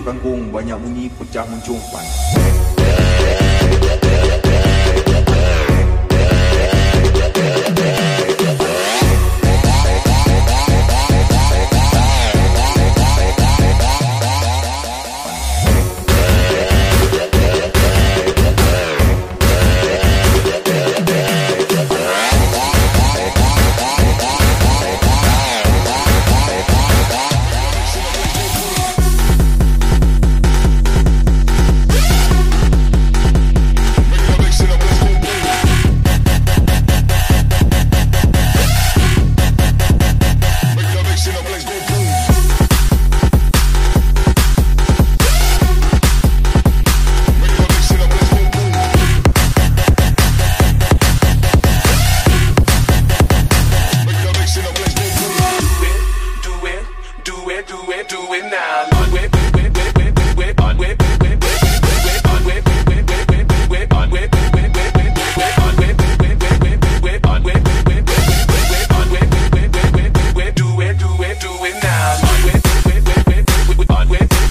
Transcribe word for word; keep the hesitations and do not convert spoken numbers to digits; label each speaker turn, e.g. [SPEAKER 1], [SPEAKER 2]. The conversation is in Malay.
[SPEAKER 1] kangkung, banyak bunyi pecah muncung pan.
[SPEAKER 2] Do it, do it, do it now. Do it, do it, do it, do it, do it, do it.